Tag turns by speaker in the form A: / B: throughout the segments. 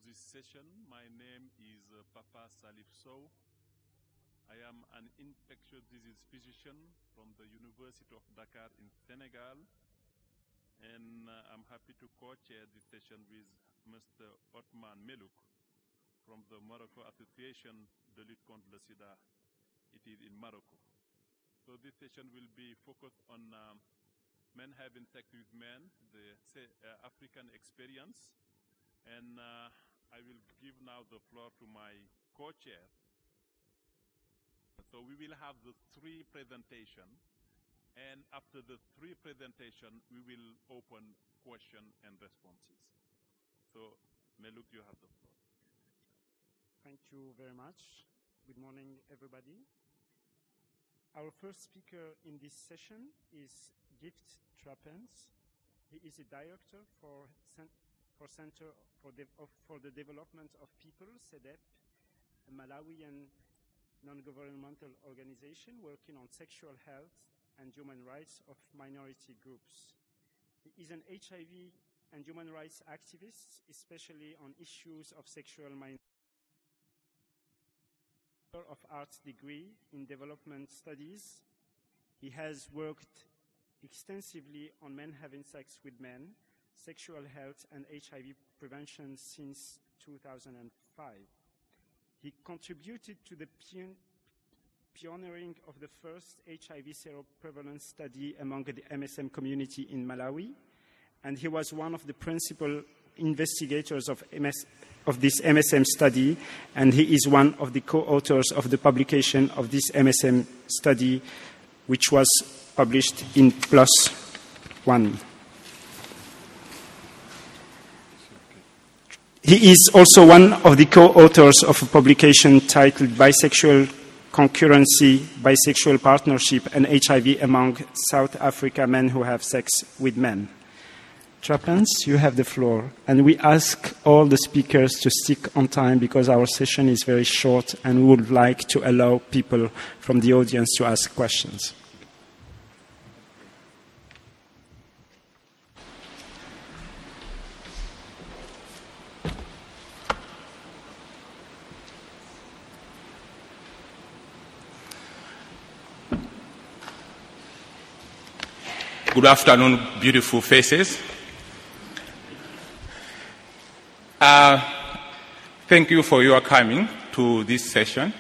A: this session. My name is Papa Salif Sow. I am an infectious disease physician from the University of Dakar in Senegal, and I'm happy to co-chair this session with Mr. Othman Melouk from the Morocco Association de lutte contre le sida. It is in Morocco. So this session will be focused on men having sex with men, the African experience, and I will give now the floor to my co-chair. So we will have the three presentations, and after the three presentations, we will open question and responses. So, Melouk, you have the floor.
B: Thank you very much. Good morning, everybody. Our first speaker in this session is Gift Trappens. He is a director for Center for the Development of People, CEDEP, a Malawian non-governmental organization working on sexual health and human rights of minority groups. He is an HIV and human rights activist, especially on issues of sexual minority. Of Arts degree in development studies. He has worked extensively on men having sex with men, sexual health and HIV prevention since 2005. He contributed to the pioneering of the first HIV seroprevalence study among the MSM community in Malawi, and he was one of the principal investigators of this MSM study, and he is one of the co-authors of the publication of this MSM study, which was published in PLOS One. He is also one of the co-authors of a publication titled Bisexual Concurrency, Bisexual Partnership and HIV Among South Africa Men Who Have Sex with Men. Trappens, you have the floor. And we ask all the speakers to stick on time because our session is very short and we would like to allow people from the audience to ask questions.
C: Good afternoon, beautiful faces. Thank you for your coming to this session.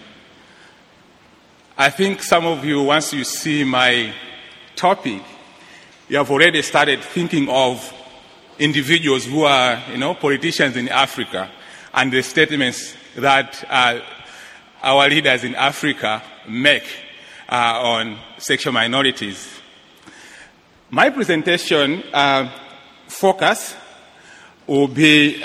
C: I think some of you, once you see my topic, you have already started thinking of individuals who are, politicians in Africa and the statements that our leaders in Africa make on sexual minorities. My presentation focus will be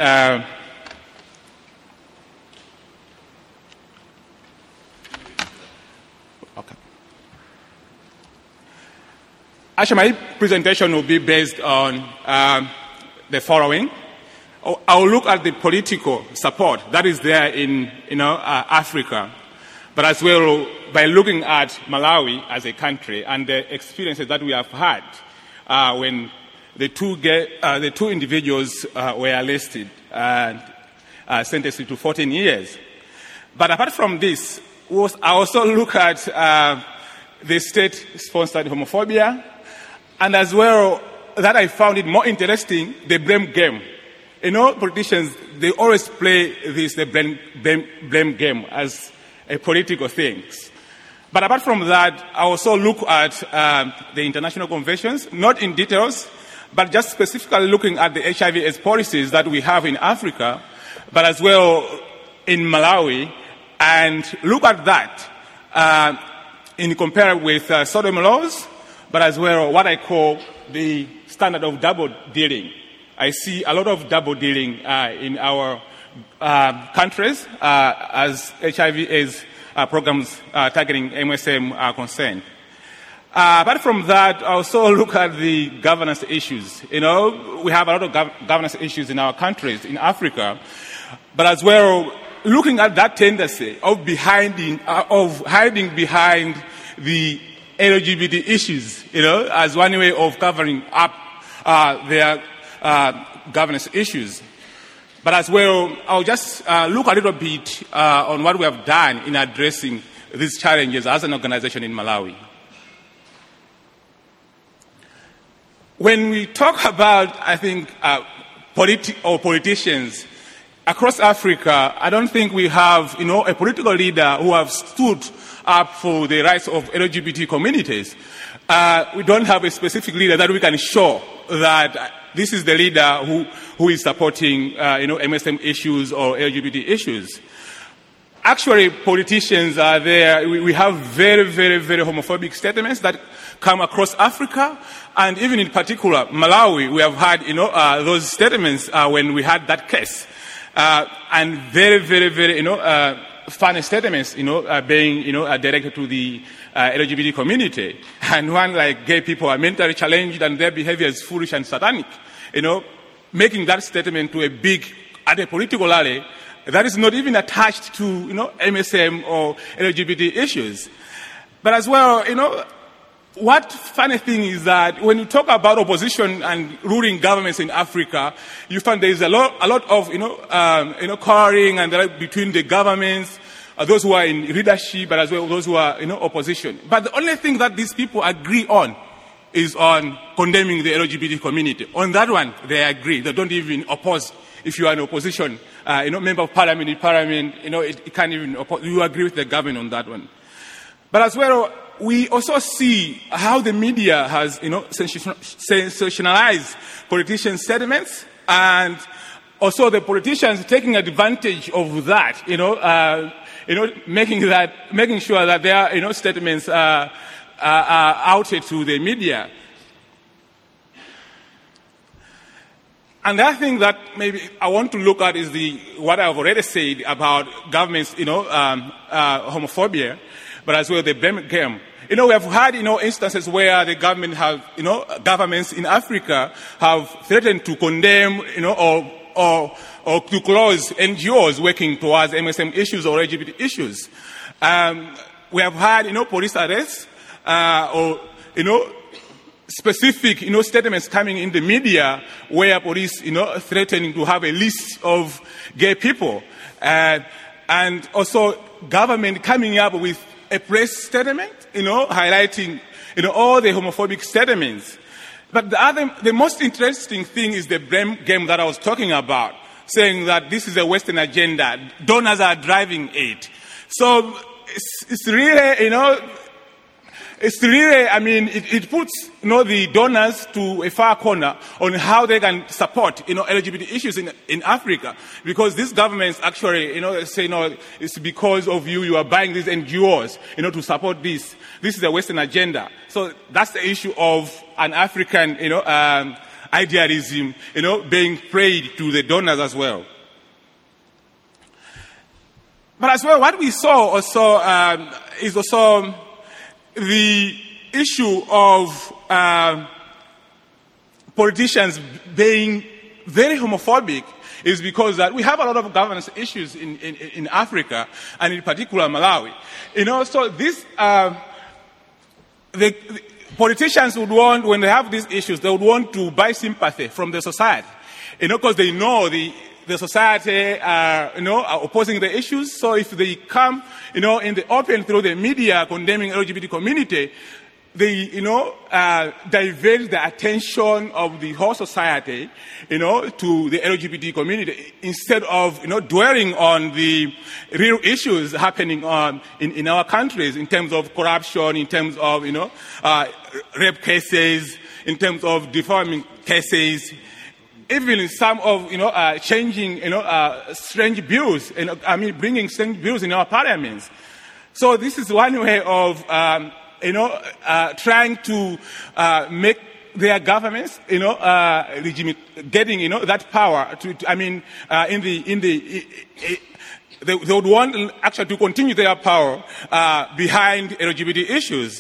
C: Actually, my presentation will be based on the following. I'll look at the political support that is there in Africa, but as well by looking at Malawi as a country and the experiences that we have had when the two individuals were arrested and sentenced to 14 years. But apart from this, I also look at the state-sponsored homophobia, and as well that I found it more interesting, the blame game. Politicians, they always play the blame game as a political thing. But apart from that, I also look at the international conventions, not in details, but just specifically looking at the HIV/AIDS policies that we have in Africa, but as well in Malawi, and look at that in comparison with sodomy laws, but as well what I call the standard of double dealing. I see a lot of double dealing in our countries as HIV/AIDS programs targeting MSM are concerned. Apart from that, I also look at the governance issues. We have a lot of governance issues in our countries, in Africa, but as well looking at that tendency of hiding behind the LGBT issues, as one way of covering up their governance issues. But as well, I'll just look a little bit on what we have done in addressing these challenges as an organization in Malawi. When we talk about, I think, politicians across Africa, I don't think we have, a political leader who have stood up for the rights of LGBT communities. We don't have a specific leader that we can show that this is the leader who is supporting, MSM issues or LGBT issues. Actually, politicians are there. We have very, very, very homophobic statements that come across Africa, and even in particular, Malawi, we have had, those statements when we had that case, and very, very, very, funny statements, being, directed to the LGBT community. And one like gay people are mentally challenged and their behavior is foolish and satanic. Making that statement to at a political rally that is not even attached to, MSM or LGBT issues. But as well, what funny thing is that when you talk about opposition and ruling governments in Africa, you find there is a lot of, quarreling and between the governments, those who are in leadership, but as well those who are, opposition. But the only thing that these people agree on is on condemning the LGBT community. On that one, they agree. They don't even oppose. If you are in opposition, member of parliament, it can't even oppose. You agree with the government on that one. But as well, we also see how the media has, sensationalized politicians' sentiments, and also the politicians taking advantage of that, making sure that their, statements are outed to the media. And the other thing that maybe I want to look at is what I've already said about governments, homophobia, but as well the blame game. We have had, instances where the government governments in Africa have threatened to condemn, or to close NGOs working towards MSM issues or LGBT issues. We have had, police arrests, or, specific, statements coming in the media where police, threatening to have a list of gay people. And also government coming up with a press statement, highlighting, all the homophobic statements. But the most interesting thing is the blame game that I was talking about, saying that this is a Western agenda. Donors are driving it. So it's really, it puts, the donors to a far corner on how they can support, LGBT issues in Africa. Because these governments actually, say, no, it's because of you are buying these NGOs, to support this. This is a Western agenda. So that's the issue of an African, idealism, being prayed to the donors as well. But as well, what we saw also is also the issue of politicians being very homophobic is because that we have a lot of governance issues in Africa, and in particular Malawi. So this, the politicians would want, when they have these issues, they would want to buy sympathy from the society, because they know the society are opposing the issues. So if they come, in the open through the media condemning LGBT community, they, divert the attention of the whole society, to the LGBT community instead of, dwelling on the real issues happening in our countries in terms of corruption, in terms of, rape cases, in terms of deforming cases, even some of, changing, strange views, bringing strange views in our parliaments. So this is one way of, trying to make their governments, getting, that power they would want actually to continue their power behind LGBT issues.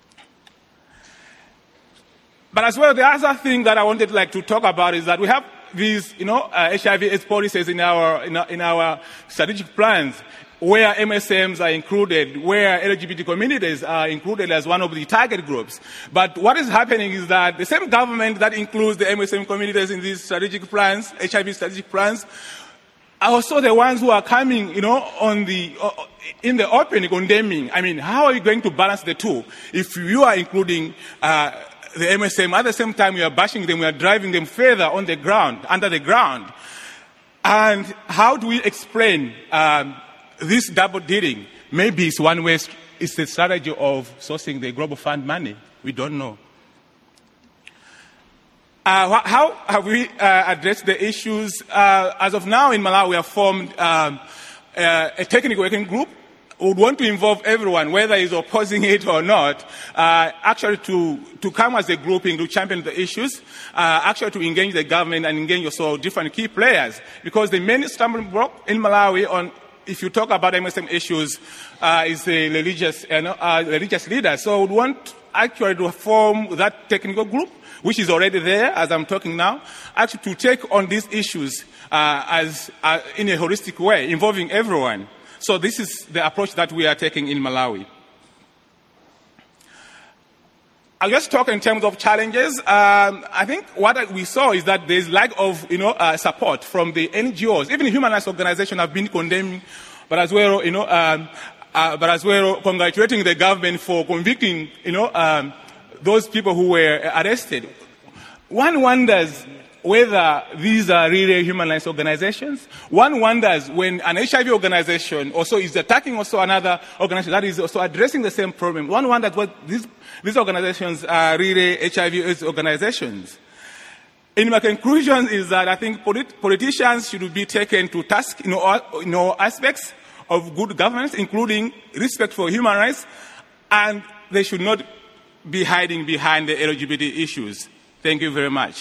C: But as well, the other thing that I wanted to talk about is that we have these, HIV/AIDS policies in our strategic plans, where MSMs are included, where LGBT communities are included as one of the target groups. But what is happening is that the same government that includes the MSM communities in these strategic plans, HIV strategic plans, are also the ones who are coming, in the open condemning. I mean, how are you going to balance the two? If you are including the MSM, at the same time you are bashing them, you are driving them further on the ground, under the ground. And how do we explain this double dealing? Maybe it's one way, it's the strategy of sourcing the Global Fund money. We don't know. How have we addressed the issues? As of now in Malawi, we have formed a technical working group. We would want to involve everyone, whether he's opposing it or not, actually to come as a grouping to champion the issues, actually to engage the government and engage also different key players. Because the main stumbling block in Malawi if you talk about MSM issues, is the religious leaders. So we want actually to form that technical group, which is already there as I'm talking now, actually to take on these issues in a holistic way, involving everyone. So this is the approach that we are taking in Malawi. I'll just talk in terms of challenges. I think what we saw is that there's lack of, support from the NGOs. Even human rights organizations have been condemning, but as well, congratulating the government for convicting, those people who were arrested. One wonders whether these are really human rights organizations. One wonders when an HIV organization also is attacking also another organization that is also addressing the same problem. One wonders what these organizations are really HIV/AIDS organizations. In my conclusion is that I think politicians should be taken to task in all aspects of good governance, including respect for human rights, and they should not be hiding behind the LGBT issues. Thank you very much.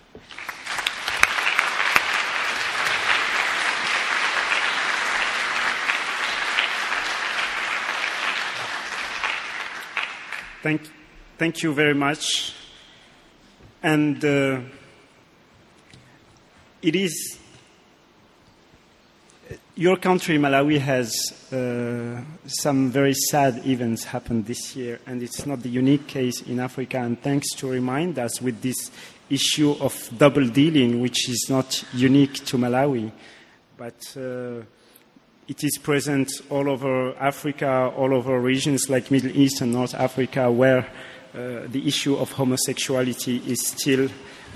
B: Thank you very much. And it is your country, Malawi, has some very sad events happened this year, and it's not the unique case in Africa. And thanks to remind us with this issue of double dealing, which is not unique to Malawi, but it is present all over Africa, all over regions like Middle East and North Africa, where the issue of homosexuality is still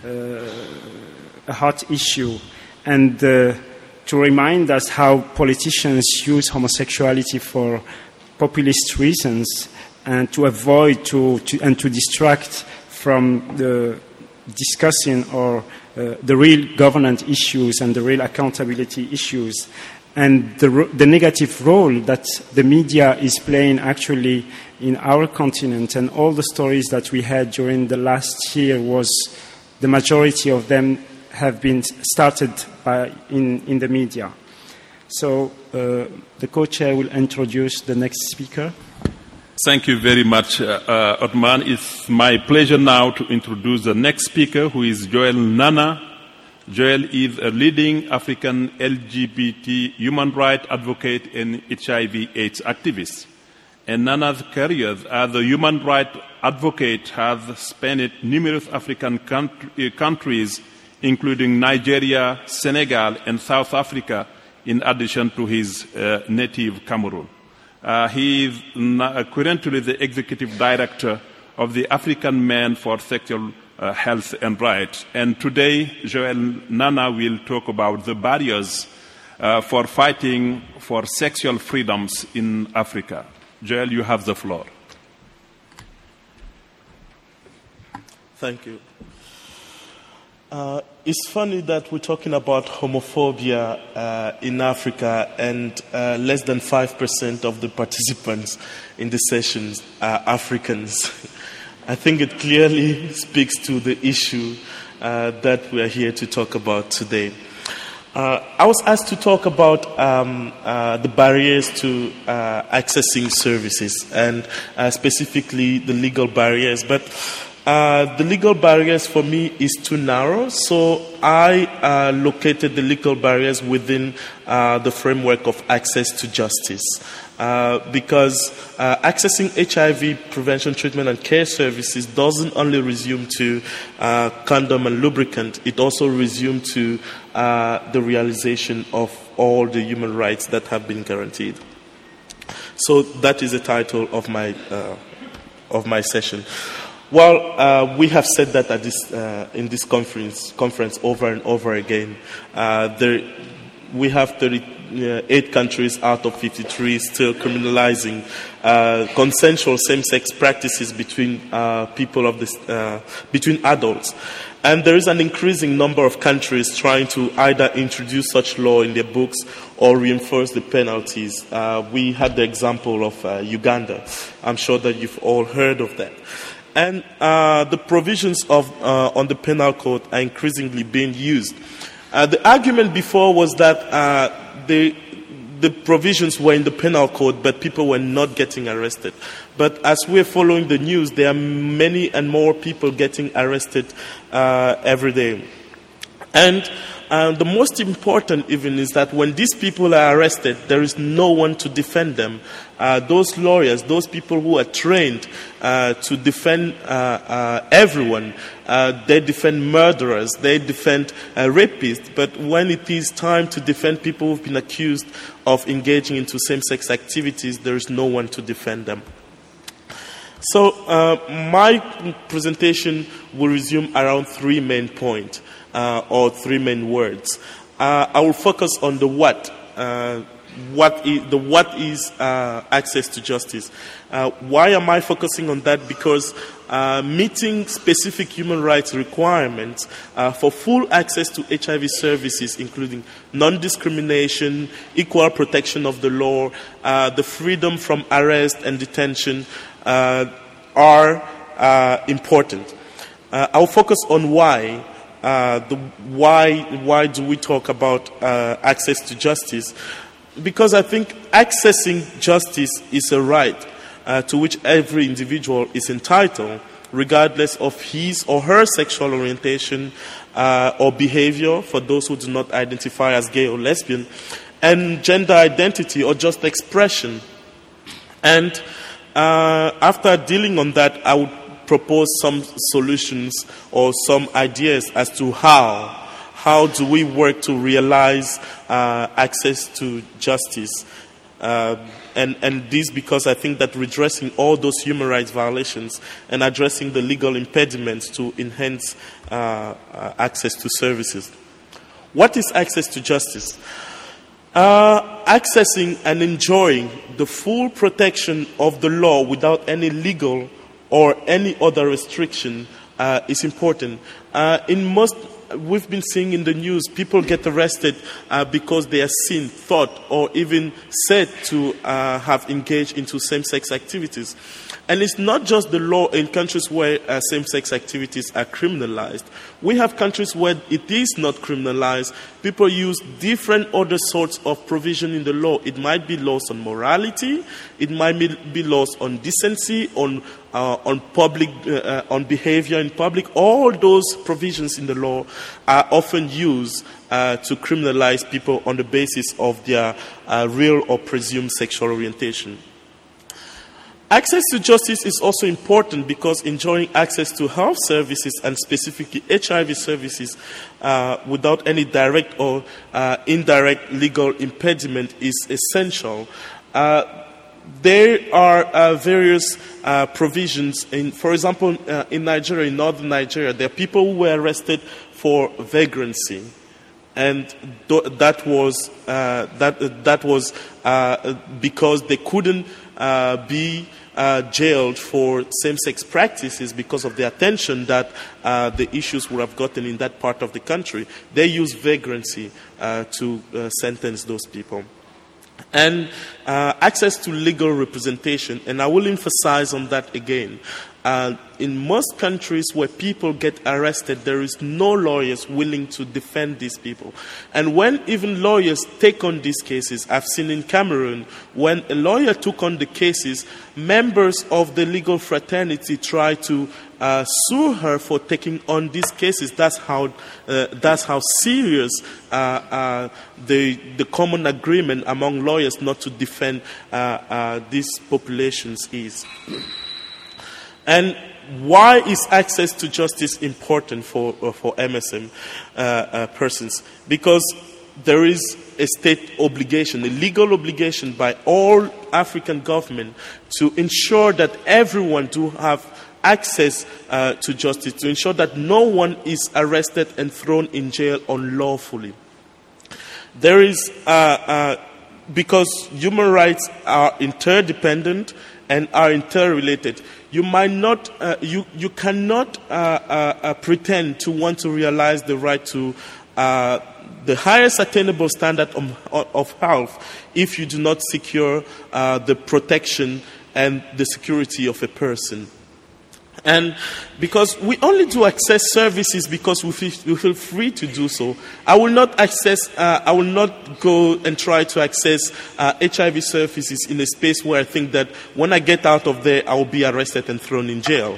B: a hot issue. And to remind us how politicians use homosexuality for populist reasons and to avoid and to distract from the discussing or the real governance issues and the real accountability issues, and the negative role that the media is playing actually in our continent. And all the stories that we had during the last year was the majority of them have been started in the media. So the co-chair will introduce the next speaker.
D: Thank you very much, Othman. It's my pleasure now to introduce the next speaker, who is Joel Nana. Joel is a leading African LGBT human rights advocate and HIV/AIDS activist. And Nana's career as a human rights advocate has spanned numerous African countries, including Nigeria, Senegal, and South Africa, in addition to his native Cameroon. He is currently the executive director of the African Men for Sexual Health and Rights. And today, Joel Nana will talk about the barriers for fighting for sexual freedoms in Africa. Joel, you have the floor.
E: Thank you. It's funny that we're talking about homophobia in Africa, and less than 5% of the participants in the sessions are Africans. I think it clearly speaks to the issue that we are here to talk about today. I was asked to talk about the barriers to accessing services, and specifically the legal barriers. But The legal barriers for me is too narrow, so I located the legal barriers within the framework of access to justice. Because accessing HIV prevention, treatment, and care services doesn't only resume to condom and lubricant, it also resumes to the realization of all the human rights that have been guaranteed. So that is the title of my session. Well, we have said that at this, in this conference over and over again. We have 38 countries out of 53 still criminalizing consensual same-sex practices between people of this, between adults. And there is an increasing number of countries trying to either introduce such law in their books or reinforce the penalties. We had the example of Uganda. I'm sure that you've all heard of that. And the provisions on the penal code are increasingly being used. The argument before was that the provisions were in the penal code, but people were not getting arrested. But as we're following the news, there are many and more people getting arrested every day. And the most important even is that when these people are arrested, there is no one to defend them. Those lawyers, those people who are trained to defend everyone, they defend murderers, they defend rapists, but when it is time to defend people who have been accused of engaging into same-sex activities, there is no one to defend them. So my presentation will resume around three main points. Or three main words. I will focus on the what. What is access to justice? Why am I focusing on that? Because meeting specific human rights requirements for full access to HIV services, including non-discrimination, equal protection of the law, the freedom from arrest and detention, are important. I will focus on why. Why do we talk about access to justice? Because I think accessing justice is a right to which every individual is entitled, regardless of his or her sexual orientation or behavior, for those who do not identify as gay or lesbian, and gender identity or just expression. And after dealing on that, I would propose some solutions or some ideas as to how do we work to realize access to justice. And this because I think that redressing all those human rights violations and addressing the legal impediments to enhance access to services. What is access to justice? Accessing and enjoying the full protection of the law without any legal or any other restriction is important. We've been seeing in the news, people get arrested because they are seen, thought, or even said to have engaged into same-sex activities. And it's not just the law in countries where same-sex activities are criminalized. We have countries where it is not criminalized. People use different other sorts of provision in the law. It might be laws on morality. It might be laws on decency, on public, on behavior in public. All those provisions in the law are often used to criminalize people on the basis of their real or presumed sexual orientation. Access to justice is also important because enjoying access to health services and specifically HIV services without any direct or indirect legal impediment is essential. There are various provisions. For example, in Nigeria, in northern Nigeria, there are people who were arrested for vagrancy. And that was because they couldn't be jailed for same-sex practices because of the attention that the issues would have gotten in that part of the country. They used vagrancy to sentence those people. And access to legal representation, and I will emphasize on that again. In most countries where people get arrested, there is no lawyers willing to defend these people. And when even lawyers take on these cases, I've seen in Cameroon, when a lawyer took on the cases, members of the legal fraternity try to sue her for taking on these cases. That's how serious the common agreement among lawyers not to defend these populations is. And why is access to justice important for MSM persons? Because there is a state obligation, a legal obligation by all African government to ensure that everyone do have access to justice, to ensure that no one is arrested and thrown in jail unlawfully. There is, because human rights are interdependent and are interrelated, you might not, you cannot pretend to want to realize the right to the highest attainable standard of health if you do not secure the protection and the security of a person. And because we only do access services because we feel free to do so. I will not go and try to access HIV services in a space where I think that when I get out of there, I will be arrested and thrown in jail.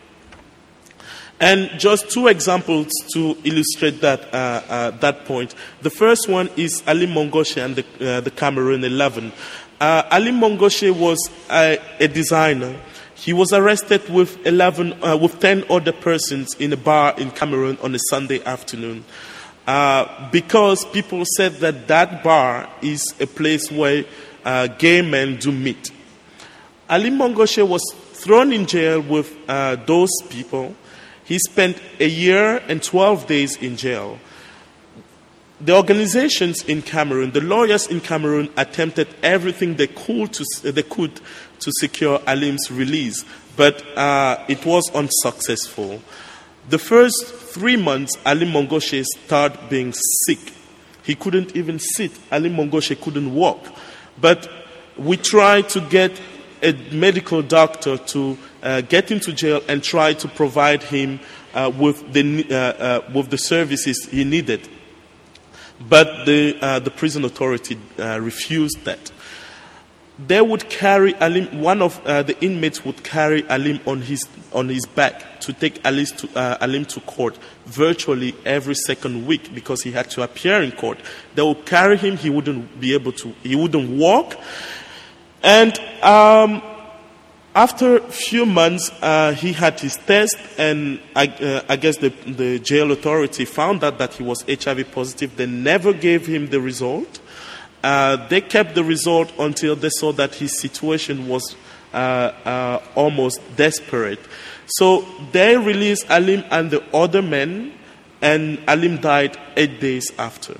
E: And just two examples to illustrate that point. The first one is Ali Mongoshe and the Cameroon 11. Ali Mongoshe was a designer. He was arrested with 10 other persons in a bar in Cameroon on a Sunday afternoon because people said that bar is a place where gay men do meet. Ali Mongoshe was thrown in jail with those people. He spent a year and 12 days in jail. The organizations in Cameroon, the lawyers in Cameroon, attempted everything they could to secure Alim's release, but it was unsuccessful. The first 3 months, Ali Mongoshe started being sick. He couldn't even sit. Ali Mongoshe couldn't walk. But we tried to get a medical doctor to get him to jail and try to provide him with the services he needed. But the prison authority refused that. They would carry Alim. One of the inmates would carry Alim on his back to take Alim to court virtually every second week because he had to appear in court. They would carry him. He wouldn't be able to. He wouldn't walk. And after a few months, he had his test, and I guess the jail authority found out that he was HIV positive. They never gave him the result. They kept the result until they saw that his situation was almost desperate. So they released Alim and the other men, and Alim died 8 days after.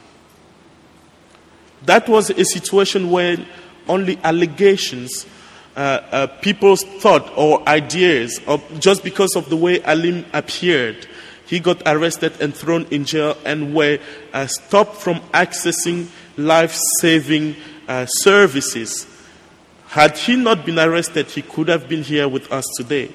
E: That was a situation where only allegations, people's thought or ideas, just because of the way Alim appeared, he got arrested and thrown in jail and were stopped from accessing life-saving services. Had he not been arrested, he could have been here with us today.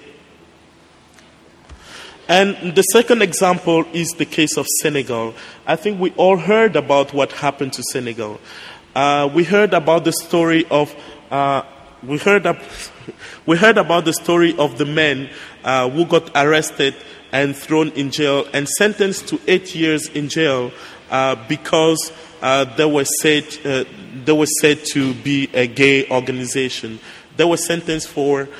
E: And the second example is the case of Senegal. I think we all heard about what happened to Senegal. We heard about the story of we heard about the story of the men who got arrested and thrown in jail and sentenced to 8 years in jail because they were said to be a gay organization. They were sentenced for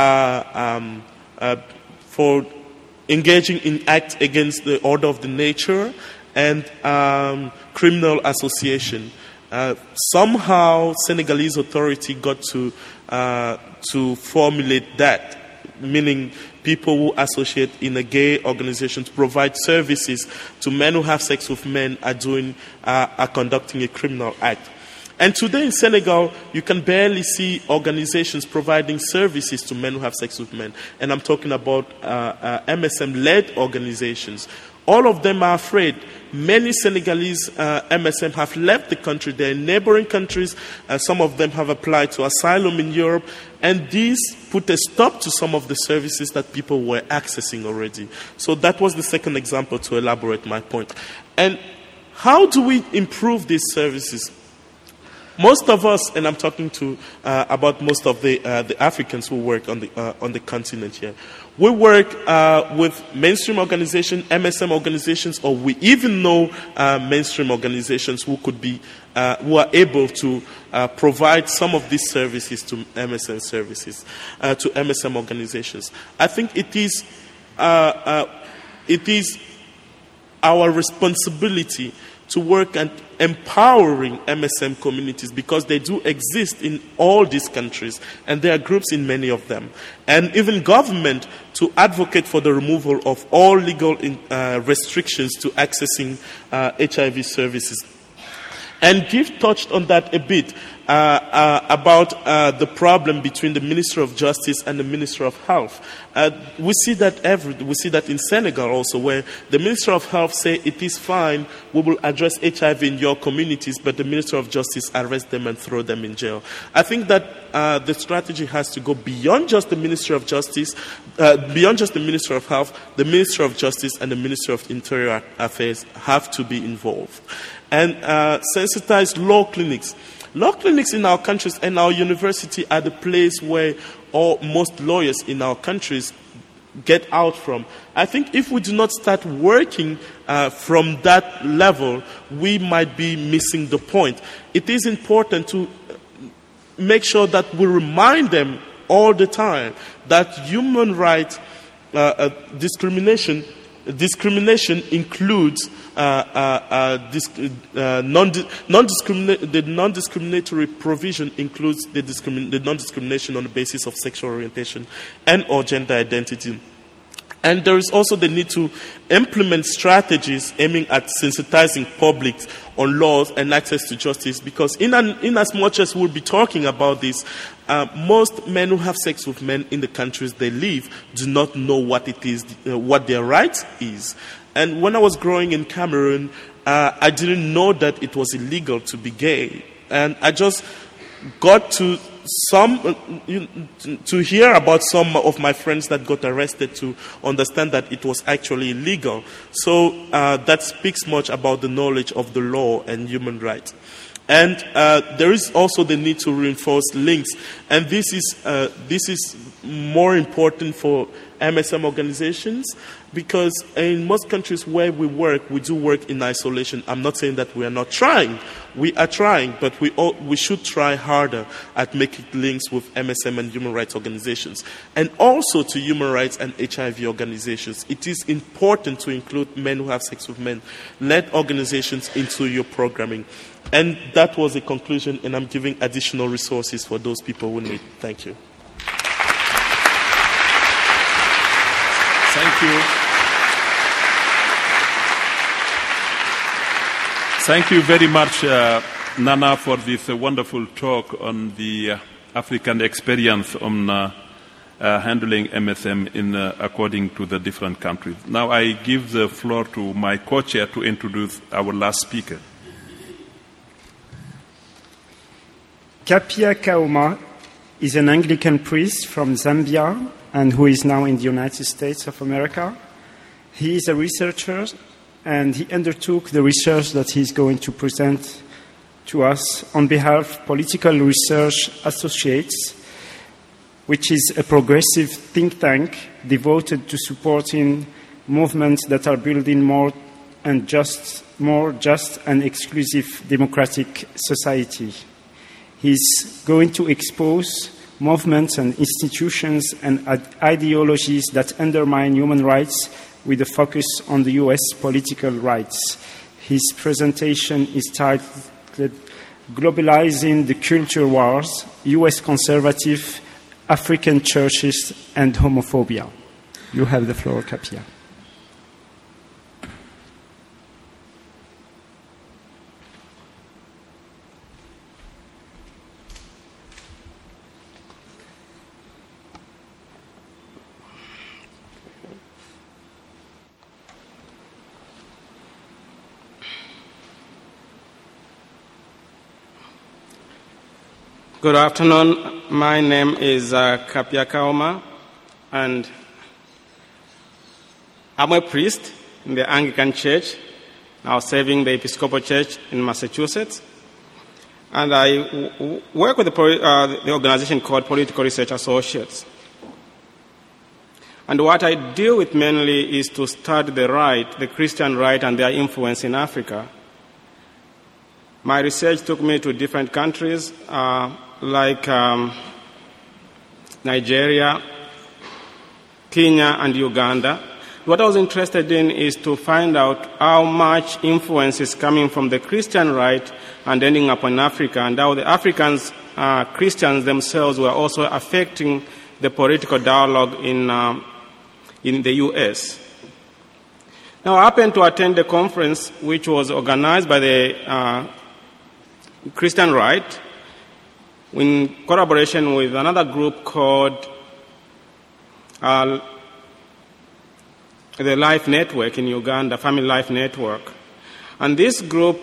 E: engaging in acts against the order of the nature and criminal association. Somehow, Senegalese authority got to formulate that, meaning people who associate in a gay organization to provide services to men who have sex with men are conducting a criminal act. And today in Senegal, you can barely see organizations providing services to men who have sex with men. And I'm talking about MSM-led organizations All of them are afraid. Many Senegalese MSM have left the country. They're in neighboring countries. Some of them have applied to asylum in Europe. And these put a stop to some of the services that people were accessing already. So that was the second example to elaborate my point. And how do we improve these services? Most of us, and I'm talking to about most of the Africans who work on the continent here, we work with mainstream organizations, MSM organizations, or we even know mainstream organizations who could be who are able to provide some of these services to MSM services to MSM organizations. I think it is our responsibility to work at empowering MSM communities, because they do exist in all these countries and there are groups in many of them. And even government to advocate for the removal of all legal restrictions to accessing HIV services. And Gift touched on that a bit about the problem between the Minister of Justice and the Minister of Health. We see that in Senegal also, where the Minister of Health say it is fine, we will address HIV in your communities, but the Minister of Justice arrest them and throw them in jail. I think that the strategy has to go beyond just the Minister of Justice, beyond just the Minister of Health. The Minister of Justice and the Minister of Interior Affairs have to be involved. And sensitized law clinics. Law clinics in our countries and our university are the place where most lawyers in our countries get out from. I think if we do not start working from that level, we might be missing the point. It is important to make sure that we remind them all the time that human rights discrimination includes the non-discriminatory provision includes the non-discrimination on the basis of sexual orientation and or gender identity. And there is also the need to implement strategies aiming at sensitizing public on laws and access to justice, because in as much as we'll be talking about this, most men who have sex with men in the countries they live do not know what it is, what their rights is. And when I was growing in Cameroon, I didn't know that it was illegal to be gay. And I just got to hear about some of my friends that got arrested to understand that it was actually illegal. So that speaks much about the knowledge of the law and human rights. And there is also the need to reinforce links. And this is more important for MSM organizations, because in most countries where we do work in isolation. I'm not saying that we are not trying. We are trying, but we should try harder at making links with MSM and human rights organizations, and also to human rights and HIV organizations. It is important to include men who have sex with men-led organizations into your programming. And that was the conclusion, and I'm giving additional resources for those people who need. Thank you.
D: Thank you. Thank you very much, Nana, for this wonderful talk on the African experience on handling MSM according to the different countries. Now I give the floor to my co-chair to introduce our last speaker.
B: Kapia Kauma is an Anglican priest from Zambia and who is now in the United States of America. He is a researcher, and he undertook the research that he's going to present to us on behalf of Political Research Associates, which is a progressive think tank devoted to supporting movements that are building more just and exclusive democratic society. He's going to expose movements and institutions and ideologies that undermine human rights with a focus on the U.S. political rights. His presentation is titled Globalizing the Culture Wars, U.S. Conservative, African Churches, and Homophobia. You have the floor, Kapia.
F: Good afternoon. My name is Kapia Kaoma, and I'm a priest in the Anglican Church, now serving the Episcopal Church in Massachusetts. And I work with the organization called Political Research Associates. And what I deal with mainly is to study the right, the Christian right, and their influence in Africa. My research took me to different countries, like Nigeria, Kenya, and Uganda. What I was interested in is to find out how much influence is coming from the Christian right and ending up in Africa, and how the Africans, Christians themselves, were also affecting the political dialogue in the U.S. Now, I happened to attend a conference which was organized by the Christian Right in collaboration with another group called the Life Network in Uganda, Family Life Network. And this group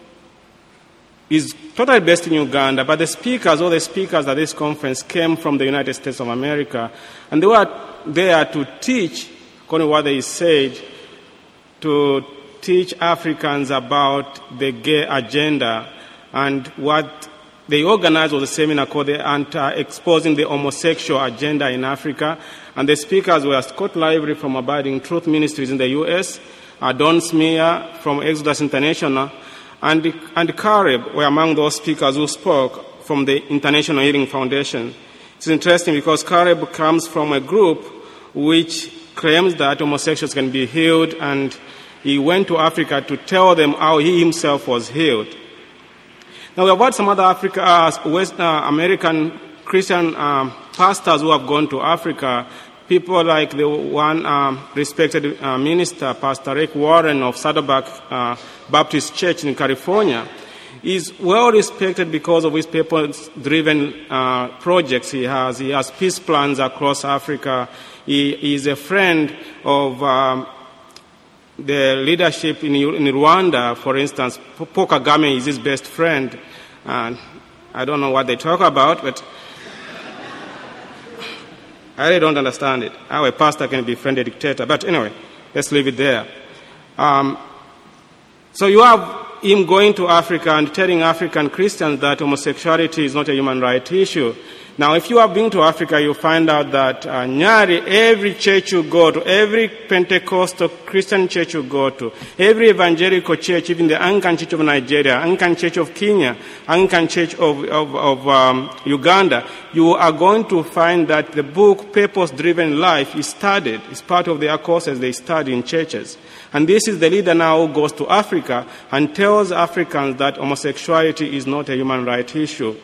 F: is totally based in Uganda, but all the speakers at this conference came from the United States of America, and they were there to teach, according to what they said, to teach Africans about the gay agenda. And what they organized was a seminar called the Exposing the Homosexual Agenda in Africa. And the speakers were Scott Lively from Abiding Truth Ministries in the U.S., Don Smear from Exodus International, and Caleb were among those speakers who spoke from the International Healing Foundation. It's interesting because Caleb comes from a group which claims that homosexuals can be healed, and he went to Africa to tell them how he himself was healed. Now, we have had some other West American Christian pastors who have gone to Africa, people like the one respected minister, Pastor Rick Warren of Saddleback Baptist Church in California. He's well respected because of his purpose-driven projects he has. He has peace plans across Africa. He is a friend of the leadership in Rwanda, for instance. Paul Kagame is his best friend. And I don't know what they talk about, but I really don't understand it. How a pastor can befriend a dictator. But anyway, let's leave it there. So you have him going to Africa and telling African Christians that homosexuality is not a human rights issue. Now, if you have been to Africa, you'll find out that nearly every church you go to, every Pentecostal Christian church you go to, every evangelical church, even the Anglican Church of Nigeria, Anglican Church of Kenya, Anglican Church of Uganda, you are going to find that the book Purpose-Driven Life is studied. It's part of their courses they study in churches. And this is the leader now who goes to Africa and tells Africans that homosexuality is not a human rights issue.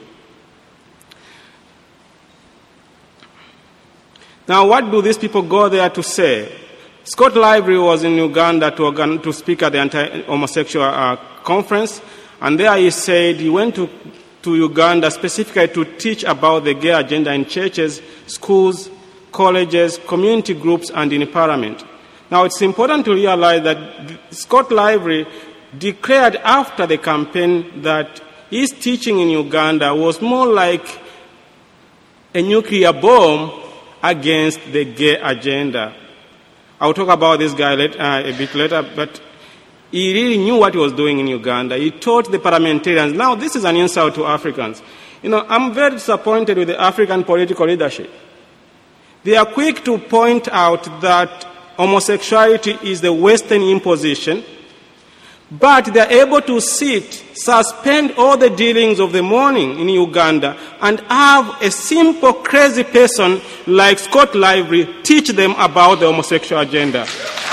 F: Now, what do these people go there to say? Scott Lively was in Uganda to speak at the anti-homosexual conference, and there he said he went to Uganda specifically to teach about the gay agenda in churches, schools, colleges, community groups, and in parliament. Now, it's important to realize that Scott Lively declared after the campaign that his teaching in Uganda was more like a nuclear bomb against the gay agenda. I'll talk about this guy a bit later, but he really knew what he was doing in Uganda. He taught the parliamentarians. Now, this is an insult to Africans. I'm very disappointed with the African political leadership. They are quick to point out that homosexuality is the Western imposition, but they are able to suspend all the dealings of the morning in Uganda and have a simple, crazy person like Scott Lively teach them about the homosexual agenda.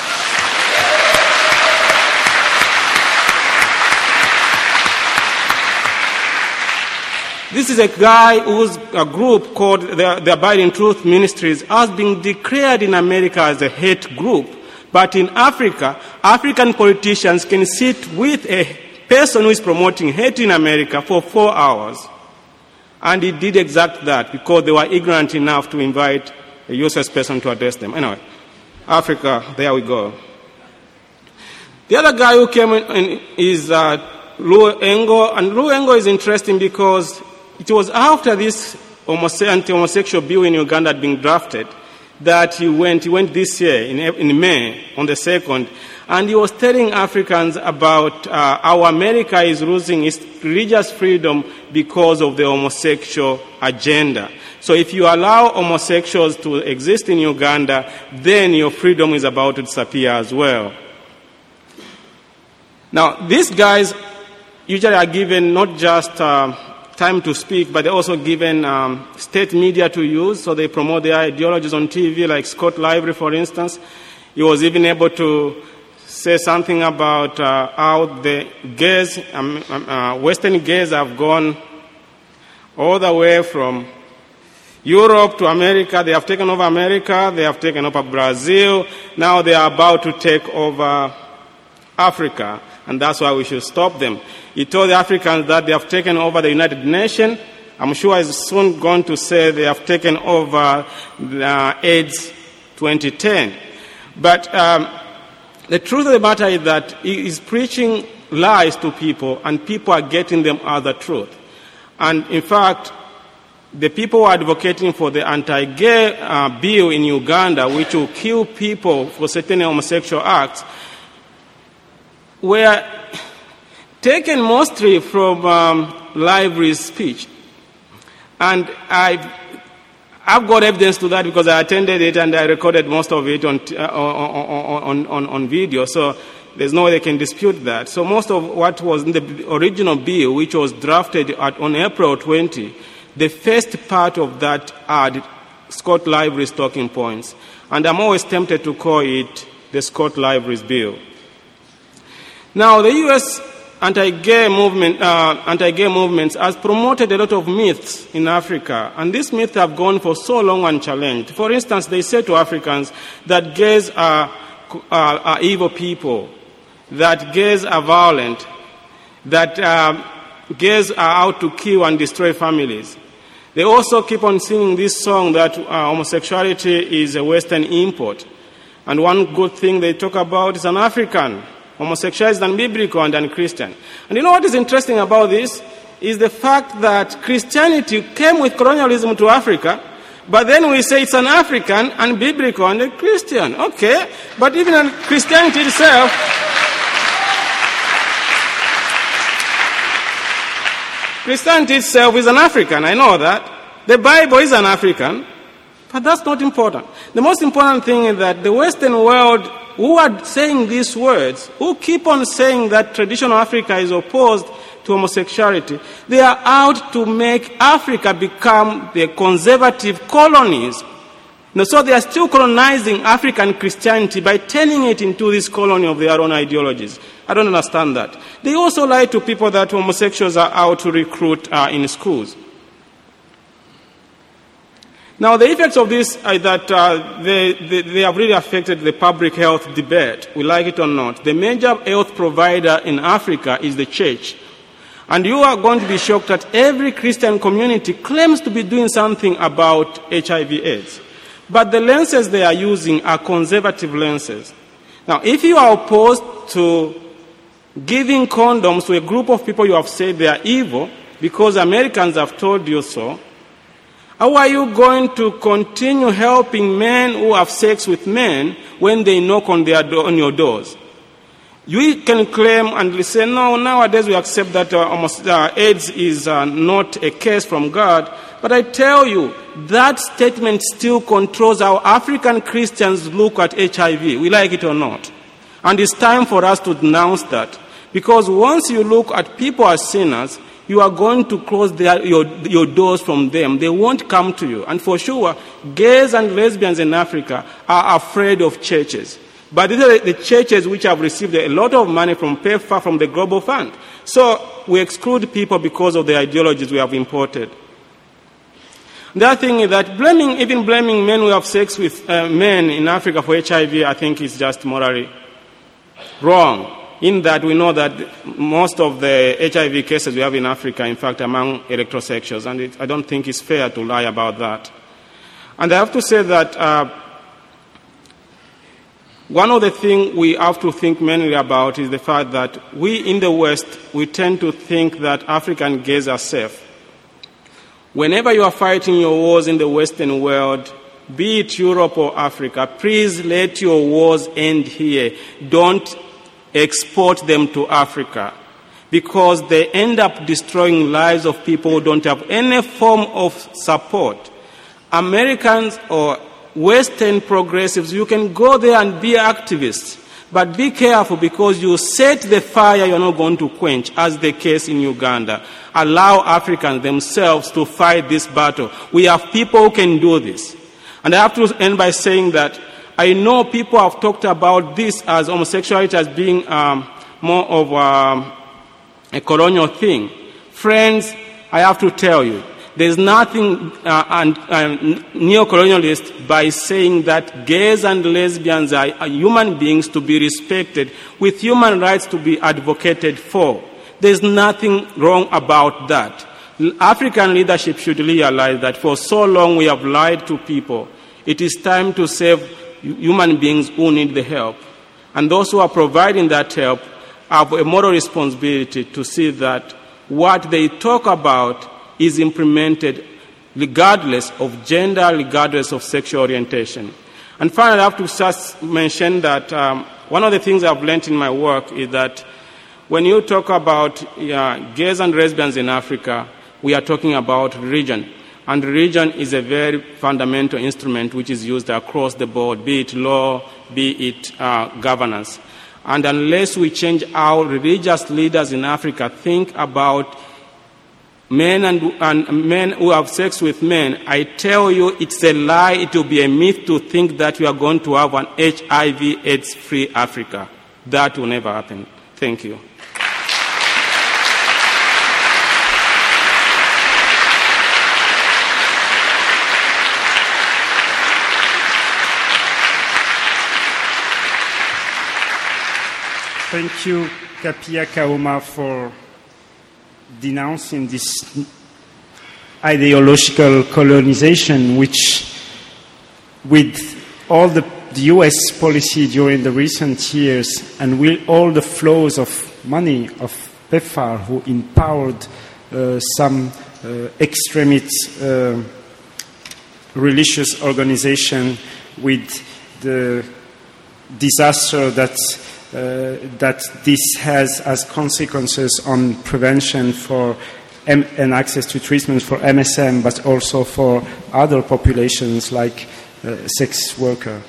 F: This is a guy whose group called the Abiding Truth Ministries has been declared in America as a hate group. But in Africa, African politicians can sit with a person who is promoting hate in America for 4 hours. And he did exactly that because they were ignorant enough to invite a useless person to address them. Anyway, Africa, there we go. The other guy who came in is Lou Engo. And Lou Engo is interesting because it was after this anti-homosexual bill in Uganda had been drafted that he went this year in May on the 2nd, and he was telling Africans about how America is losing its religious freedom because of the homosexual agenda. So if you allow homosexuals to exist in Uganda, then your freedom is about to disappear as well. Now, these guys usually are given not just time to speak, but they're also given state media to use, so they promote their ideologies on TV, like Scott Lively, for instance. He was even able to say something about how the gays, Western gays have gone all the way from Europe to America. They have taken over America, they have taken over Brazil, now they are about to take over Africa, and that's why we should stop them. He told the Africans that they have taken over the United Nations. I'm sure he's soon going to say they have taken over AIDS 2010. But the truth of the matter is that he is preaching lies to people, and people are getting them other truth. And in fact, the people who are advocating for the anti-gay bill in Uganda, which will kill people for certain homosexual acts, were taken mostly from Lively's speech. And I've got evidence to that because I attended it and I recorded most of it on video, so there's no way they can dispute that. So most of what was in the original bill, which was drafted on April 20, the first part of that had Scott Lively's talking points. And I'm always tempted to call it the Scott Lively's bill. Now, the U.S. anti-gay movements has promoted a lot of myths in Africa, and these myths have gone for so long unchallenged. For instance, they say to Africans that gays are evil people, that gays are violent, that gays are out to kill and destroy families. They also keep on singing this song that homosexuality is a Western import. And one good thing they talk about is an African. Homosexuality is unbiblical and unchristian. And you know what is interesting about this? Is the fact that Christianity came with colonialism to Africa, but then we say it's an African, unbiblical, and a Christian. Okay, but even in Christianity itself, Christianity itself is an African, I know that. The Bible is an African, but that's not important. The most important thing is that the Western world, who are saying these words, who keep on saying that traditional Africa is opposed to homosexuality, they are out to make Africa become the conservative colonies. So they are still colonizing African Christianity by turning it into this colony of their own ideologies. I don't understand that. They also lie to people that homosexuals are out to recruit in schools. Now, the effects of this are that they have really affected the public health debate, we like it or not. The major health provider in Africa is the church. And you are going to be shocked that every Christian community claims to be doing something about HIV/AIDS. But the lenses they are using are conservative lenses. Now, if you are opposed to giving condoms to a group of people you have said they are evil because Americans have told you so, how are you going to continue helping men who have sex with men when they knock on your doors? You can claim and say, no, nowadays we accept that AIDS is not a curse from God. But I tell you, that statement still controls how African Christians look at HIV, we like it or not. And it's time for us to denounce that. Because once you look at people as sinners, you are going to close your doors from them. They won't come to you. And for sure, gays and lesbians in Africa are afraid of churches. But these are the churches which have received a lot of money from PEPFAR, from the Global Fund. So we exclude people because of the ideologies we have imported. The other thing is that even blaming men who have sex with men in Africa for HIV, I think is just morally wrong. In that we know that most of the HIV cases we have in Africa, in fact, among heterosexuals, and I don't think it's fair to lie about that. And I have to say that one of the things we have to think mainly about is the fact that we in the West, we tend to think that African gays are safe. Whenever you are fighting your wars in the Western world, be it Europe or Africa, please let your wars end here. Don't export them to Africa, because they end up destroying lives of people who don't have any form of support. Americans or Western progressives, you can go there and be activists, but be careful, because you set the fire you're not going to quench, as the case in Uganda. Allow Africans themselves to fight this battle. We have people who can do this. And I have to end by saying that I know people have talked about this as homosexuality as being more of a colonial thing. Friends, I have to tell you, there's nothing neo-colonialist by saying that gays and lesbians are human beings to be respected, with human rights to be advocated for. There's nothing wrong about that. African leadership should realize that for so long we have lied to people. It is time to save human beings who need the help. And those who are providing that help have a moral responsibility to see that what they talk about is implemented regardless of gender, regardless of sexual orientation. And finally, I have to just mention that one of the things I've learned in my work is that when you talk about gays and lesbians in Africa, we are talking about religion. And religion is a very fundamental instrument which is used across the board, be it law, be it governance. And unless we change how religious leaders in Africa think about men and men who have sex with men, I tell you, it's a lie. It will be a myth to think that we are going to have an HIV/AIDS-free Africa. That will never happen. Thank you.
B: Thank you, Kapia Kauma, for denouncing this ideological colonization, which, with all the U.S. policy during the recent years and with all the flows of money of PEPFAR, who empowered some extremist religious organization with the disaster that this has as consequences on prevention and access to treatment for MSM, but also for other populations like sex worker.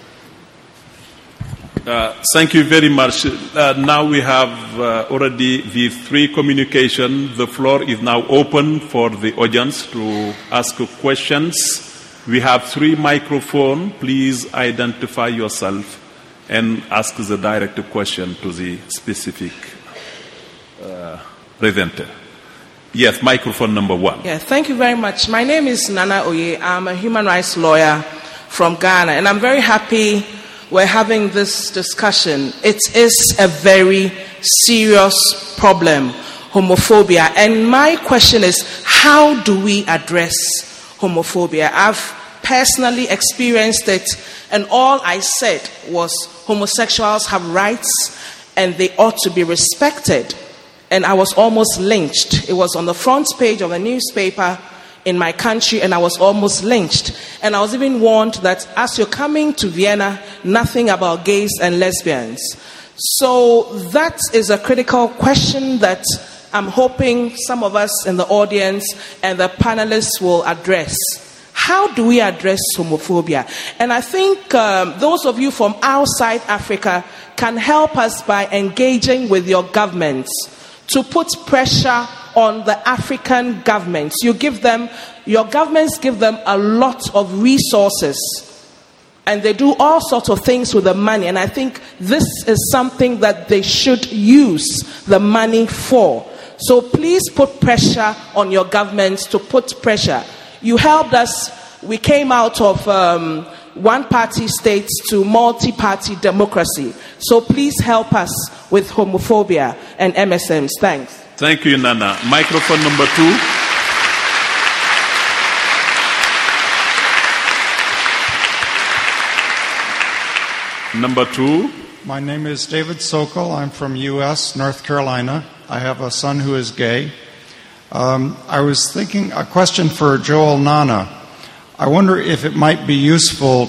D: Thank you very much. Now we have already the three communications. The floor is now open for the audience to ask questions. We have 3 microphones. Please identify yourself and ask the direct question to the specific presenter. Yes, microphone number 1.
G: Yeah, thank you very much. My name is Nana Oye. I'm a human rights lawyer from Ghana, and I'm very happy we're having this discussion. It is a very serious problem, homophobia. And my question is, how do we address homophobia? I've personally experienced it, and all I said was homosexuals have rights and they ought to be respected. And I was almost lynched. It was on the front page of a newspaper in my country, and I was almost lynched. And I was even warned that as you're coming to Vienna, nothing about gays and lesbians. So that is a critical question that I'm hoping some of us in the audience and the panelists will address. How do we address homophobia? And I think those of you from outside Africa can help us by engaging with your governments to put pressure on the African governments. Your governments give them a lot of resources, and they do all sorts of things with the money. And I think this is something that they should use the money for. So please put pressure on your governments to put pressure. You helped us. We came out of one-party states to multi-party democracy. So please help us with homophobia and MSMs. Thanks.
D: Thank you, Nana. Microphone number 2. Number 2.
H: My name is David Sokol. I'm from U.S., North Carolina. I have a son who is gay. I was thinking a question for Joel Nana. I wonder if it might be useful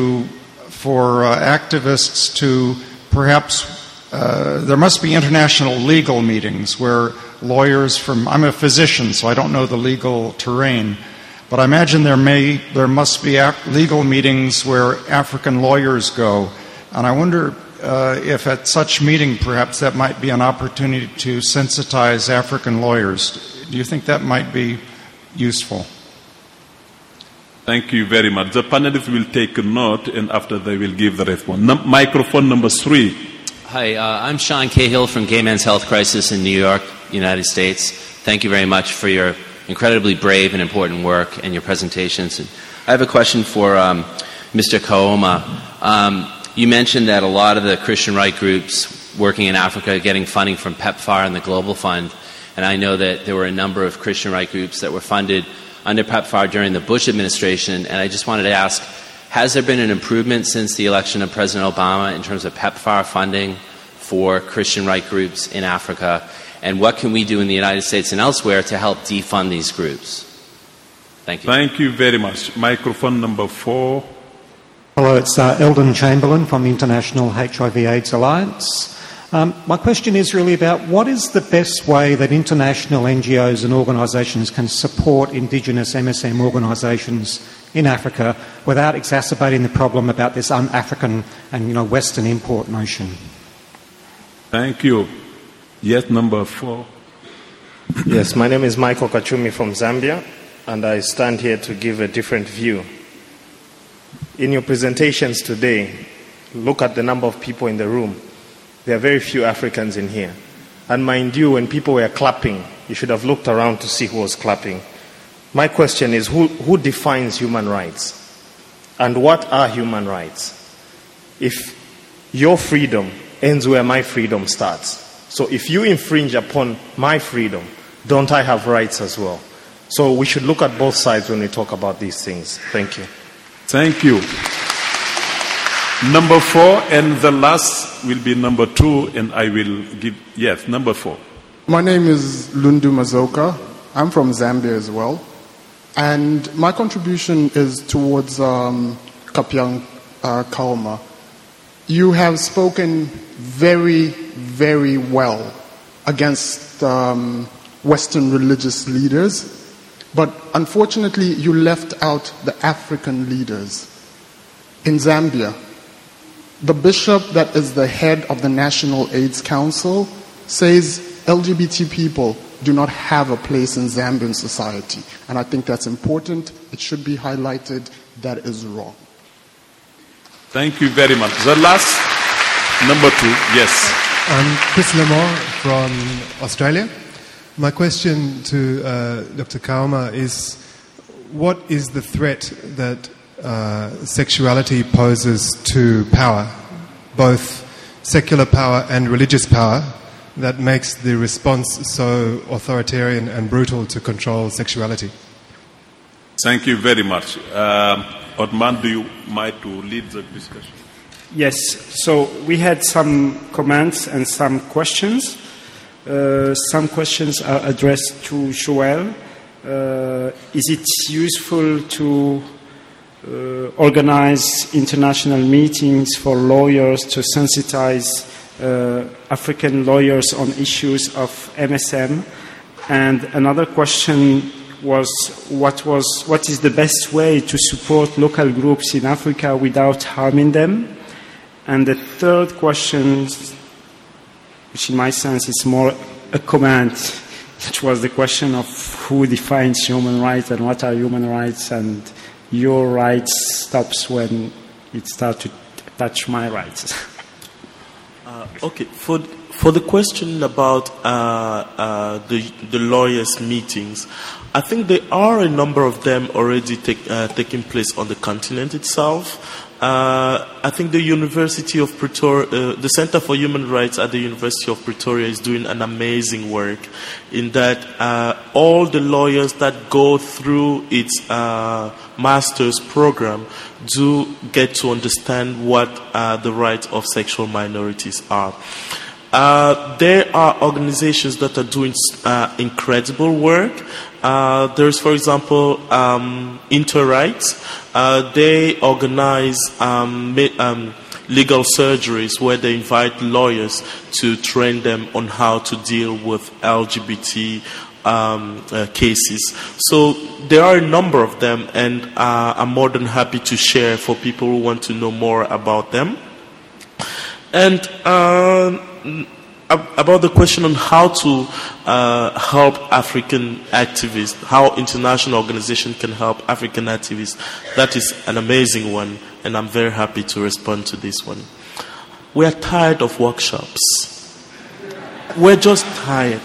H: for activists to perhaps, there must be international legal meetings where lawyers I'm a physician, so I don't know the legal terrain, but I imagine there must be legal meetings where African lawyers go, and I wonder if at such meeting perhaps that might be an opportunity to sensitize African lawyers. Do you think that might be useful?
D: Thank you very much. The panelists will take a note, and after they will give the response. Microphone number 3.
I: Hi, I'm Sean Cahill from Gay Men's Health Crisis in New York, United States. Thank you very much for your incredibly brave and important work and your presentations. I have a question for Mr. Kaoma. You mentioned that a lot of the Christian right groups working in Africa are getting funding from PEPFAR and the Global Fund. And I know that there were a number of Christian right groups that were funded under PEPFAR during the Bush administration. And I just wanted to ask, has there been an improvement since the election of President Obama in terms of PEPFAR funding for Christian right groups in Africa? And what can we do in the United States and elsewhere to help defund these groups? Thank you.
D: Thank you very much. Microphone number 4.
J: Hello, it's Eldon Chamberlain from the International HIV/AIDS Alliance. My question is really about what is the best way that international NGOs and organisations can support Indigenous MSM organisations in Africa without exacerbating the problem about this un-African and Western import notion?
D: Thank you. Yes, number 4.
K: Yes, my name is Michael Kachumi from Zambia, and I stand here to give a different view. In your presentations today, look at the number of people in the room. There are very few Africans in here. And mind you, when people were clapping, you should have looked around to see who was clapping. My question is, who defines human rights? And what are human rights? If your freedom ends where my freedom starts, so if you infringe upon my freedom, don't I have rights as well? So we should look at both sides when we talk about these things. Thank you.
D: Thank you. Number 4, and the last will be number 2, and I will give, yes, number 4.
L: My name is Lundu Mazoka. I'm from Zambia as well. And my contribution is towards Kapiang Kaoma. You have spoken very, very well against Western religious leaders, but unfortunately you left out the African leaders. In Zambia, the bishop that is the head of the National AIDS Council says LGBT people do not have a place in Zambian society. And I think that's important. It should be highlighted. That is wrong.
D: Thank you very much. The last, number 2, yes.
M: I'm Chris Lamore from Australia. My question to Dr. Kaoma is, what is the threat that sexuality poses to power, both secular power and religious power, that makes the response so authoritarian and brutal to control sexuality?
D: Thank you very much. Othman, do you mind to lead the discussion?
B: Yes, so we had some comments and some questions. Some questions are addressed to Joel. Is it useful to organize international meetings for lawyers to sensitize African lawyers on issues of MSM? And another question was what is the best way to support local groups in Africa without harming them? And the third question, which in my sense is more a comment, which was the question of who defines human rights and what are human rights, and your rights stops when it starts to touch my rights.
E: Okay, for the question about the lawyers' meetings, I think there are a number of them already taking place on the continent itself. I think the University of Pretoria, the Center for Human Rights at the University of Pretoria is doing an amazing work in that all the lawyers that go through its master's program do get to understand what the rights of sexual minorities are. There are organizations that are doing incredible work. There's, for example, Interrights. They organize legal surgeries where they invite lawyers to train them on how to deal with LGBT cases. So there are a number of them, and I'm more than happy to share for people who want to know more about them. And about the question on how to help African activists, how international organizations can help African activists, that is an amazing one, and I'm very happy to respond to this one. We are tired of workshops. We're just tired.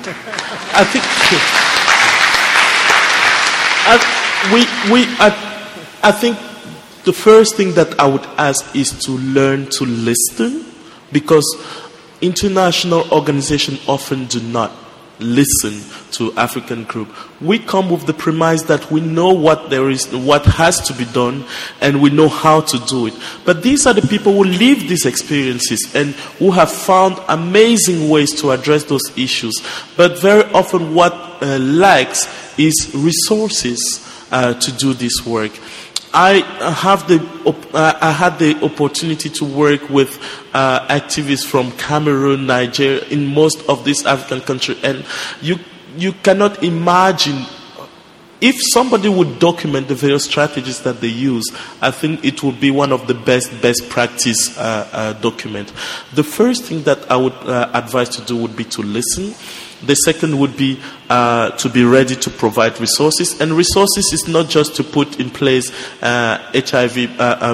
E: I think the first thing that I would ask is to learn to listen, because international organizations often do not listen to African group. We come with the premise that we know what there is, what has to be done, and we know how to do it. But these are the people who live these experiences and who have found amazing ways to address those issues. But very often what lacks is resources to do this work. I had the opportunity to work with activists from Cameroon, Nigeria, in most of these African countries, and you cannot imagine. If somebody would document the various strategies that they use, I think it would be one of the best practice document. The first thing that I would advise to do would be to listen. The second would be to be ready to provide resources. And resources is not just to put in place HIV,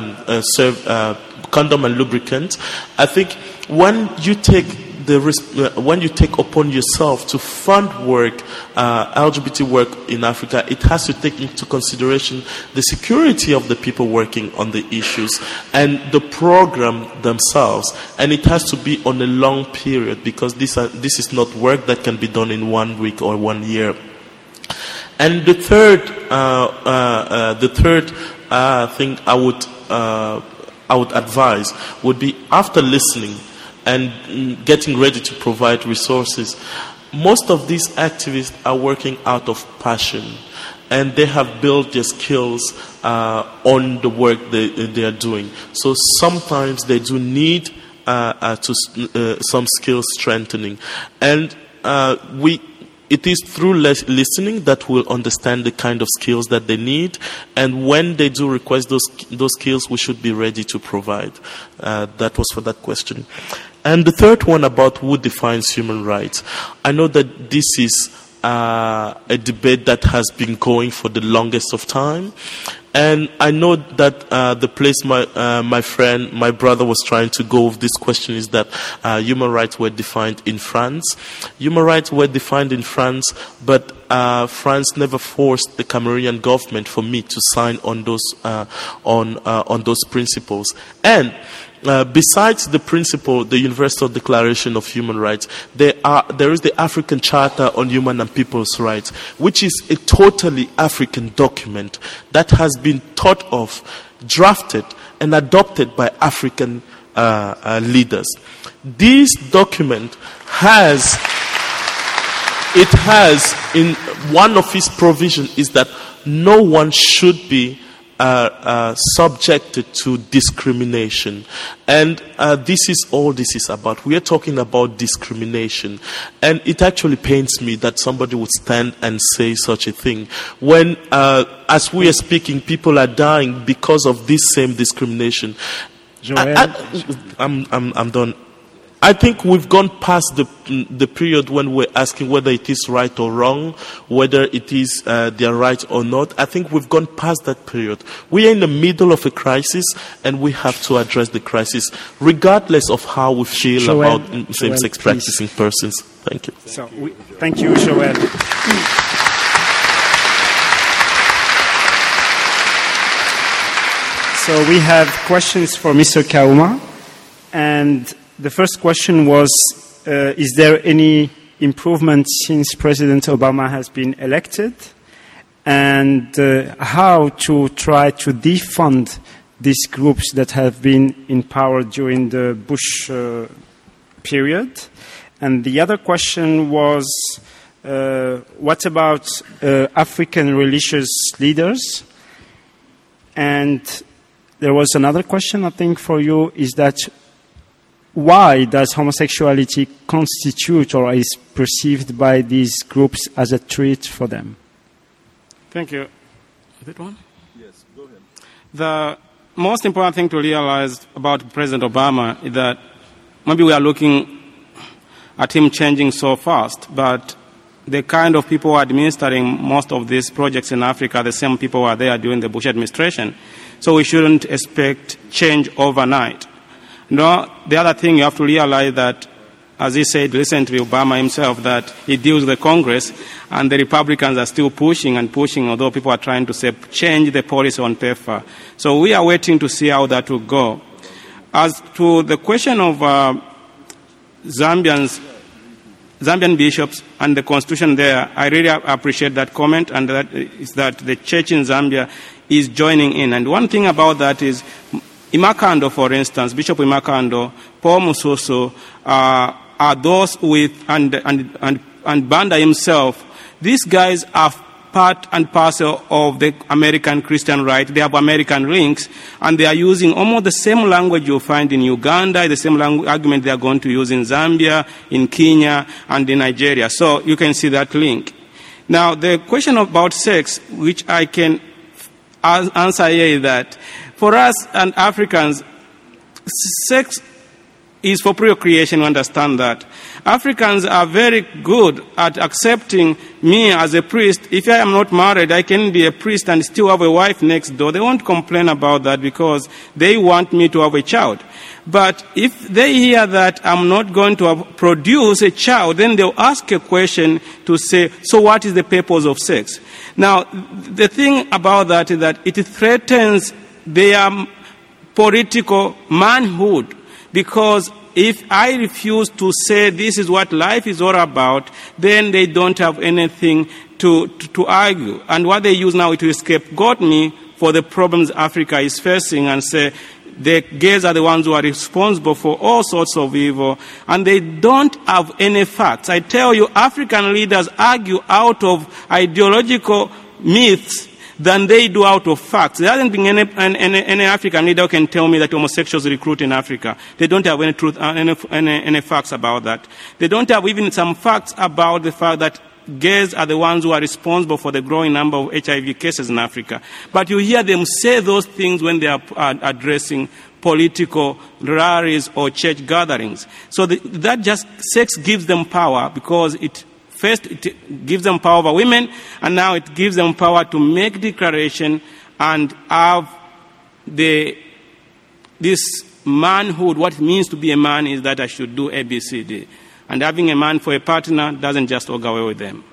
E: condom and lubricant. I think when you take upon yourself to fund work, LGBT work in Africa, it has to take into consideration the security of the people working on the issues and the program themselves. And it has to be on a long period, because this is not work that can be done in 1 week or 1 year. And the third thing I would advise would be, after listening and getting ready to provide resources, most of these activists are working out of passion, and they have built their skills on the work they are doing. So sometimes they do need some skill strengthening, and it is through listening that we'll understand the kind of skills that they need, and when they do request those skills, we should be ready to provide. That was for that question. And the third one about who defines human rights. I know that this is a debate that has been going for the longest of time. And I know that the place my brother was trying to go with this question is that human rights were defined in France. Human rights were defined in France, but France never forced the Cameroonian government for me to sign on those principles. And besides the principle, the Universal Declaration of Human Rights, there is the African Charter on Human and People's Rights, which is a totally African document that has been thought of, drafted, and adopted by African leaders. This document has in one of its provisions is that no one should be subjected to discrimination. And this is all this is about. We are talking about discrimination. And it actually pains me that somebody would stand and say such a thing when, as we are speaking, people are dying because of this same discrimination. I'm done. I think we've gone past the period when we're asking whether it is right or wrong, whether it is their right or not. I think we've gone past that period. We are in the middle of a crisis, and we have to address the crisis, regardless of how we feel about same-sex practicing persons. Thank you.
B: Thank you, Joel. So we have questions for Mr. Kauma, and the first question was, is there any improvement since President Obama has been elected? And how to try to defund these groups that have been in power during the Bush period? And the other question was, what about African religious leaders? And there was another question, I think, for you, is that why does homosexuality constitute or is perceived by these groups as a threat for them?
F: Thank you. Is it one? Yes, go ahead. The most important thing to realize about President Obama is that maybe we are looking at him changing so fast, but the kind of people who are administering most of these projects in Africa are the same people who are there during the Bush administration. So we shouldn't expect change overnight. No, the other thing you have to realize that, as he said recently, Obama himself, that he deals with the Congress, and the Republicans are still pushing and pushing, although people are trying to say change the policy on paper. So we are waiting to see how that will go. As to the question of Zambian bishops and the constitution there, I really appreciate that comment, and that is that the church in Zambia is joining in. And one thing about that is Imakando, for instance, Bishop Imakando, Paul Musoso, are those with, and Banda himself. These guys are part and parcel of the American Christian right. They have American links, and they are using almost the same language you'll find in Uganda, the same argument they are going to use in Zambia, in Kenya, and in Nigeria. So you can see that link. Now, the question about sex, which I can answer here, is that for us and Africans, sex is for procreation, we understand that. Africans are very good at accepting me as a priest. If I am not married, I can be a priest and still have a wife next door. They won't complain about that because they want me to have a child. But if they hear that I'm not going to produce a child, then they'll ask a question to say, so what is the purpose of sex? Now, the thing about that is that it threatens their political manhood, because if I refuse to say this is what life is all about, then they don't have anything to argue. And what they use now is to scapegoat me for the problems Africa is facing and say the gays are the ones who are responsible for all sorts of evil, and they don't have any facts. I tell you, African leaders argue out of ideological myths than they do out of facts. There hasn't been any African leader who can tell me that homosexuals recruit in Africa. They don't have any truth, any facts about that. They don't have even some facts about the fact that gays are the ones who are responsible for the growing number of HIV cases in Africa. But you hear them say those things when they are addressing political rallies or church gatherings. So that just sex gives them power, because first, it gives them power over women, and now it gives them power to make declaration and have this manhood. What it means to be a man is that I should do A, B, C, D. And having a man for a partner doesn't just go away with them.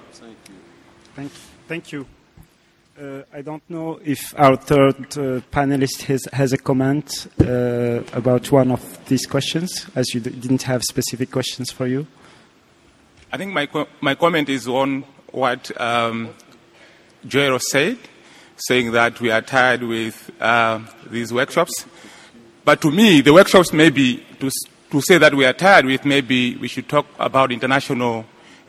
B: Thank you. I don't know if our third panelist has a comment about one of these questions, as you didn't have specific questions for you.
C: I think my comment is on what Joel said, saying that we are tired with these workshops. But to me, the workshops maybe, to say that we are tired with, maybe we should talk about international,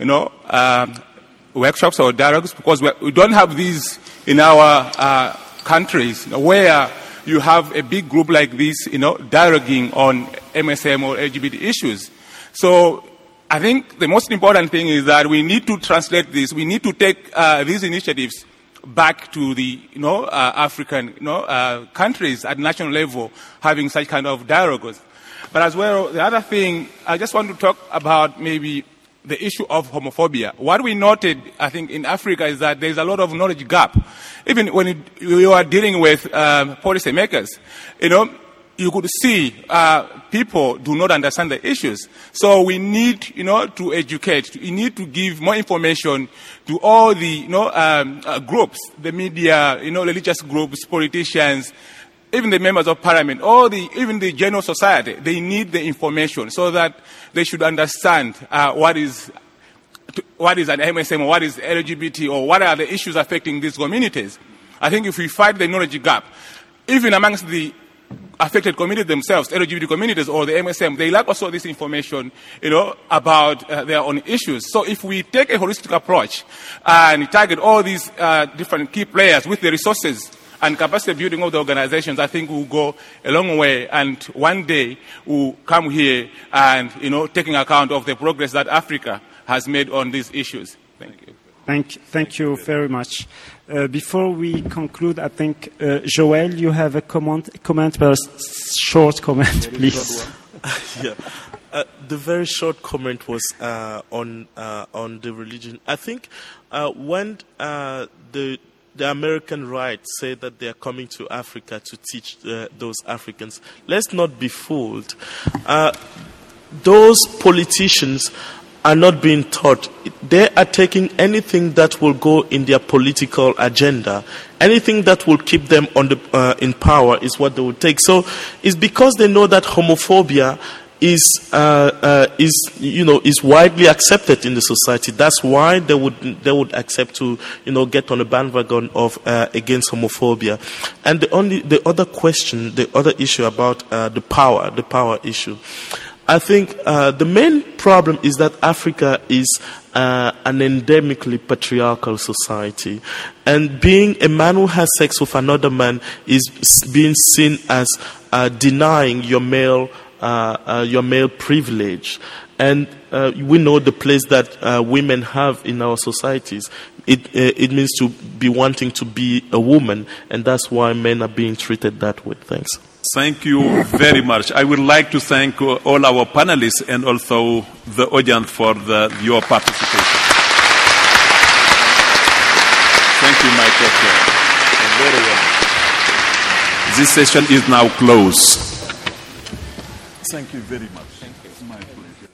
C: workshops or dialogues, because we don't have these in our countries, where you have a big group like this, dialoguing on MSM or LGBT issues. So I think the most important thing is that we need to translate this. We need to take these initiatives back to the African countries at national level, having such kind of dialogues. But as well, the other thing, I just want to talk about maybe the issue of homophobia. What we noted, I think, in Africa is that there's a lot of knowledge gap. Even when you are dealing with policymakers, you could see people do not understand the issues. So we need, to educate. We need to give more information to all the, groups, the media, religious groups, politicians, even the members of parliament, even the general society. They need the information so that they should understand what is an MSM, or what is LGBT, or what are the issues affecting these communities. I think if we fight the knowledge gap, even amongst the affected communities themselves, LGBT communities or the MSM, they lack also this information, about their own issues. So if we take a holistic approach and target all these different key players with the resources and capacity building of the organizations, I think we'll go a long way, and one day we'll come here and, taking account of the progress that Africa has made on these issues. Thank you.
B: Thank you very much. Before we conclude, I think, Joel, you have a comment, but a short comment, please.
E: Yeah. The very short comment was on the religion. I think when the American right say that they are coming to Africa to teach those Africans, let's not be fooled. Those politicians are not being taught. They are taking anything that will go in their political agenda. Anything that will keep them in power is what they will take. So it's because they know that homophobia is widely accepted in the society. That's why they would accept to get on a bandwagon of against homophobia. And the other issue about the power issue. I think the main problem is that Africa is an endemically patriarchal society, and being a man who has sex with another man is being seen as denying your male privilege. And we know the place that women have in our societies. It means to be wanting to be a woman, and that's why men are being treated that way. Thanks.
D: Thank you very much. I would like to thank all our panelists and also the audience for your participation. Thank you, my pleasure. Very well. This session is now closed. Thank you very much. Thank you. It's my pleasure.